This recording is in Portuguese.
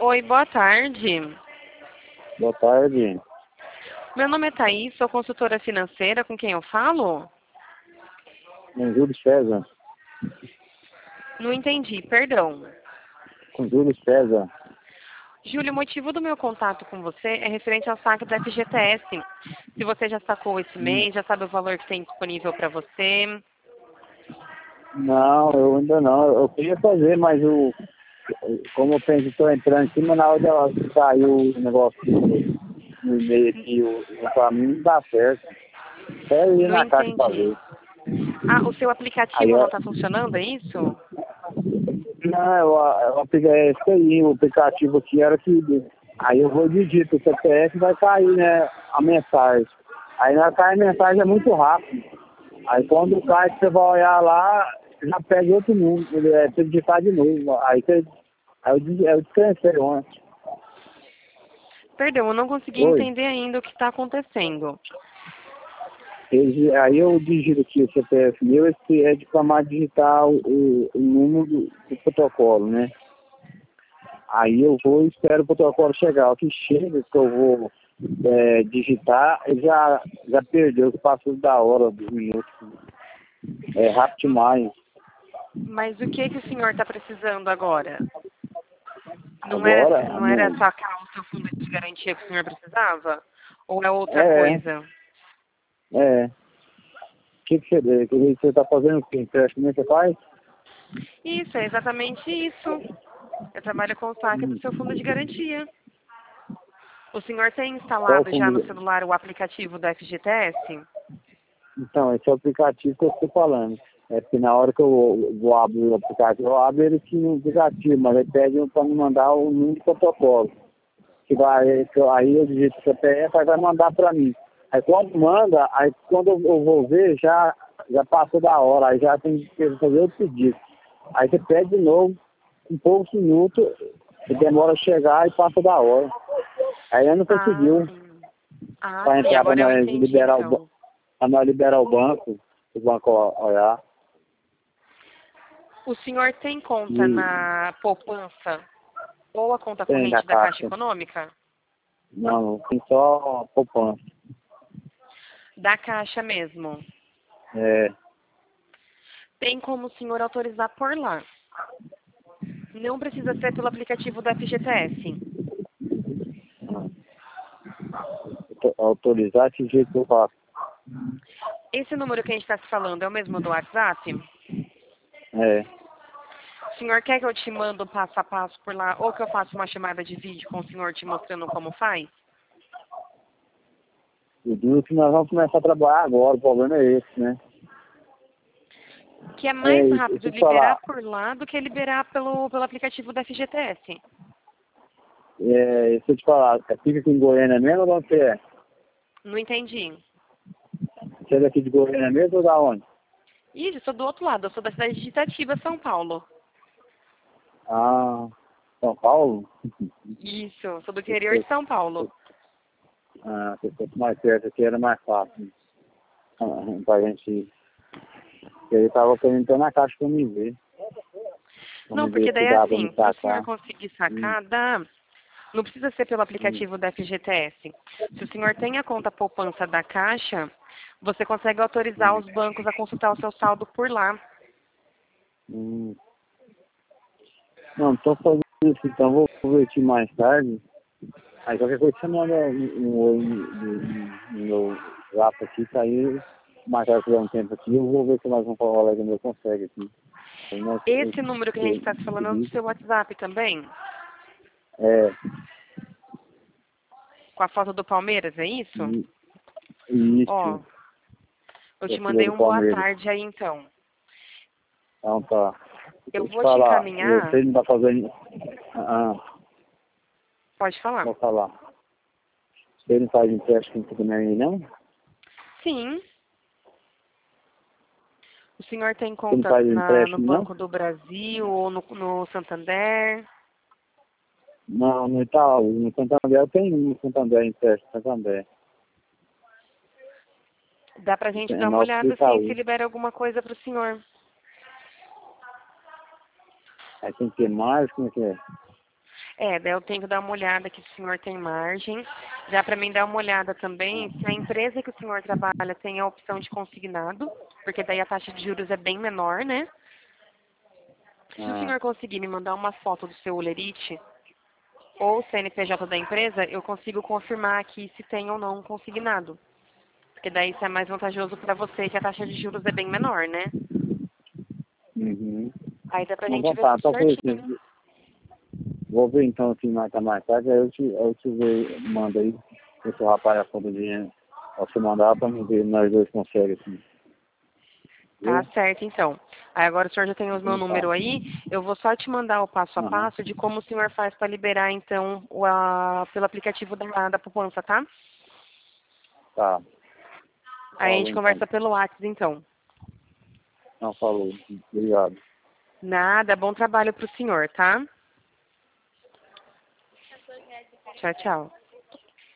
Oi, boa tarde. Boa tarde. Meu nome é Thaís, sou consultora financeira. Com quem eu falo? Com Júlio César. Não entendi, perdão. Com Júlio César. Júlio, o motivo do meu contato com você é referente ao saque do FGTS. Se você já sacou esse mês, já sabe o valor que tem disponível para você. Não, eu ainda não. Eu queria fazer, mas como eu penso, estou entrando em cima na hora de sair o negócio no e-mail aqui, para mim não dá certo. Até ir Não na caixa entendi. fazer. Ah, o seu Aí aplicativo não está funcionando, é isso? não, é isso aí, o aplicativo aqui era que. Aí eu vou digito o CPF vai cair, né? A mensagem. Aí na cai a mensagem é muito rápido. Aí quando cai, você vai olhar lá, já pega outro número, você digitar de novo. Aí eu descansei ontem. Perdão, eu não consegui Oi. entender ainda o que está acontecendo. Aí eu digito aqui o CPF meu, esse é de clamar digitar o número do protocolo, né? Aí eu vou e espero o protocolo chegar. O que chega, que eu vou digitar, ele já perdeu, que passou da hora, dos minutos. É rápido demais. Mas o que o senhor está precisando agora? Agora, Não era sacar o seu fundo de garantia que o senhor precisava? Ou é outra é, coisa? é. O que você está fazendo? O que empréstimo você faz? Isso, é exatamente isso. Eu trabalho com o saque do seu fundo de garantia. O senhor tem Qual instalado já no fundo? celular o aplicativo do FGTS? Então, esse é o aplicativo que eu estou falando. É porque na hora que eu vou abrir o aplicativo, eu abro ele aqui no aplicativo, mas ele pede para me mandar o número de protocolo. Aí eu digito o CPF, aí vai mandar para mim. Aí quando manda, aí quando eu vou ver, já passou da hora, aí já tem que fazer outro pedido. Aí você pede de novo, em poucos minutos, e demora a chegar e passa da hora. Aí eu não Ah, conseguiu sim. Ah, para sim, entrar, para agora eu nós entendi liberar então. o banco, o banco olhar. O senhor tem conta E na poupança ou a conta tem da corrente da Caixa caixa. Econômica? Não, tem só poupança. Da Caixa mesmo. É, Tem como o senhor autorizar por lá. Não precisa ser pelo aplicativo do FGTS. autorizar esse jeito que eu faço. Esse número que a gente está se falando é o mesmo do WhatsApp? É, O senhor quer que eu te mando passo a passo por lá ou que eu faça uma chamada de vídeo com o senhor te mostrando como faz? eu digo que nós vamos começar a trabalhar agora, o problema é esse, né? Que é mais Deixa rápido eu te liberar falar, por lá do que liberar pelo aplicativo da FGTS. deixa eu te falar, fica aqui em Goiânia mesmo ou onde você é? Não entendi. Você é daqui de Goiânia mesmo ou da onde? Ih, eu sou do outro lado, eu sou da cidade de Itatiba, São Paulo. Ah, São Paulo? Isso, eu sou do interior de São Paulo. Se fosse mais perto aqui era mais fácil. Pra gente. Eu tava querendo entrar na caixa pra me ver. Pra Não, me porque ver daí se é dá pra me assim, para o senhor sacar. conseguir Hum, sacar, dá. Não precisa ser pelo hum, aplicativo da FGTS. Se o senhor tem a conta poupança da Caixa, você consegue autorizar hum, os bancos a consultar o seu saldo por lá. hum. Não, tô fazendo isso, então vou convertir mais tarde. Aí qualquer coisa você manda um oi no meu zap aqui, que aí marcar por um tempo aqui, eu vou ver se mais um colega meu consegue aqui. Aí Esse número que a gente está se falando é o do seu WhatsApp também? é, Com a foto do Palmeiras, é isso? Ó, isso, eu te torcida mandei do um boa Palmeiras. tarde aí então. Então tá. Deixa Eu eu te vou te falar, encaminhar. você não tá fazendo. Pode falar. Vou falar. Você não faz empréstimo também aí, não? Sim. O senhor tem Você não conta faz no empréstimo, não? Banco do Brasil ou no Santander? Não, no Itaú. No Santander eu tenho no Santander, empréstimo Santander. Dá pra gente É dar uma nosso do olhada assim se Itaú. libera alguma coisa pro senhor. Aí tem que ter mais, como é que é? Daí eu tenho que dar uma olhada que o senhor tem margem. Já para mim dar uma olhada também se a empresa que o senhor trabalha tem a opção de consignado, porque daí a taxa de juros é bem menor, né? Se o Ah, senhor conseguir me mandar uma foto do seu Olerite ou CNPJ da empresa, eu consigo confirmar aqui se tem ou não consignado. Porque daí isso é mais vantajoso para você, que a taxa de juros é bem menor, né? uhum. Aí dá pra Não, gente então ver tá, tudo tá por certinho. isso. Vou ver então assim mais tarde, aí eu te mando aí, esse rapaz a conta de dinheiro. Você mandar pra mim ver, nós dois conseguimos assim. Tá Viu? certo, então. Aí agora o senhor já tem o meu Então tá. número aí. Eu vou só te mandar o passo a Aham. passo de como o senhor faz para liberar, então, pelo aplicativo da poupança, tá? Tá. Aí a Falou gente então. conversa pelo WhatsApp, então. Não, falou. Obrigado. Nada, bom trabalho pro senhor, tá? Tchau, tchau.